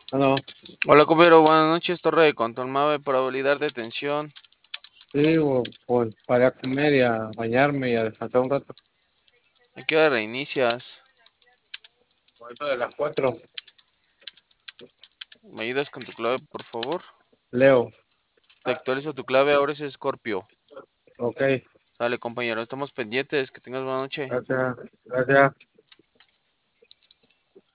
No, Hola, compañero, buenas noches. Torre de control MAVE, probabilidad de tensión. sí, pues para comer y a bañarme y a descansar un rato. ¿A qué hora reinicias? Por eso de las 4, ¿Me ayudas con tu clave, por favor? Leo. Te actualizo tu clave, ahora es Scorpio. Ok, Sale, compañero, estamos pendientes. Que tengas buena noche. gracias, gracias.